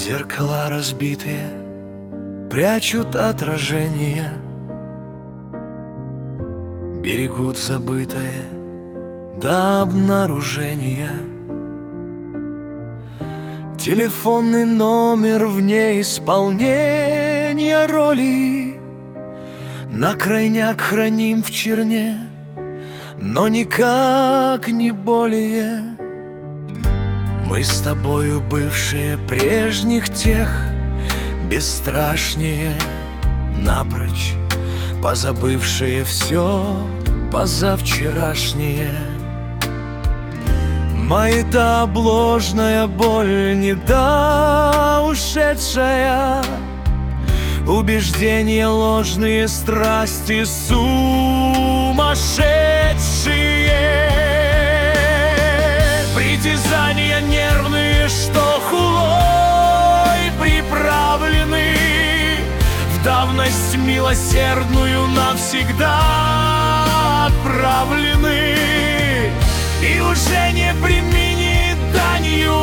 Зеркала разбитые прячут отражения, берегут забытое до обнаружения. Телефонный номер вне исполнения роли на крайняк храним в черне, но никак не более. Мы с тобою бывшие прежних тех, бесстрашнее, напрочь позабывшие все позавчерашнее. Моя-то обложная боль, не да ушедшая, убеждения ложные, страсти сумасшедшие, притязания нервные, что хулой приправлены в давность милосердную, навсегда отправлены. И уже не применит данью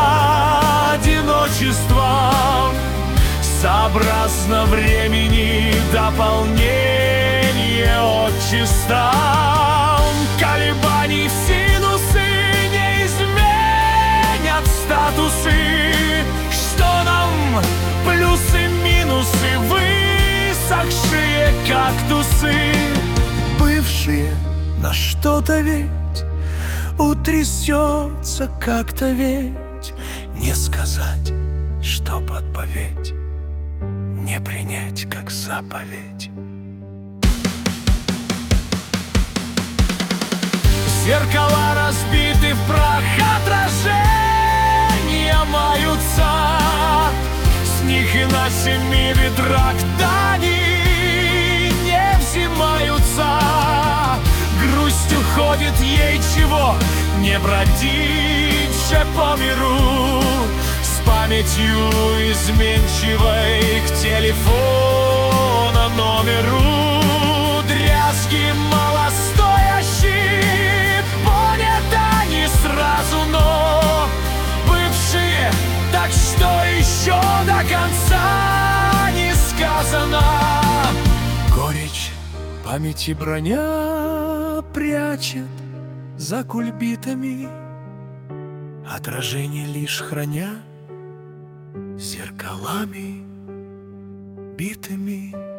одиночеством, сообразно времени дополнение отчистом. Колебаний в синусы не изменят статусы. Что нам плюсы-минусы, высохшие кактусы? Бывшие на что-то ведь утрясется как-то ведь, не сказать, что отповедь, не принять как заповедь. Зеркала разбиты в прах, отражения маются, с них и на 7 ветрах дани не взимаются. Грусть уходит, ей чего не бродить же по миру, с памятью изменчивой к телефона номеру. Дрязги малостоящие понято не сразу, но бывшие, так что еще до конца не сказано. Горечь памяти броня прячет за кульбитами, отражение лишь храня зеркалами битыми.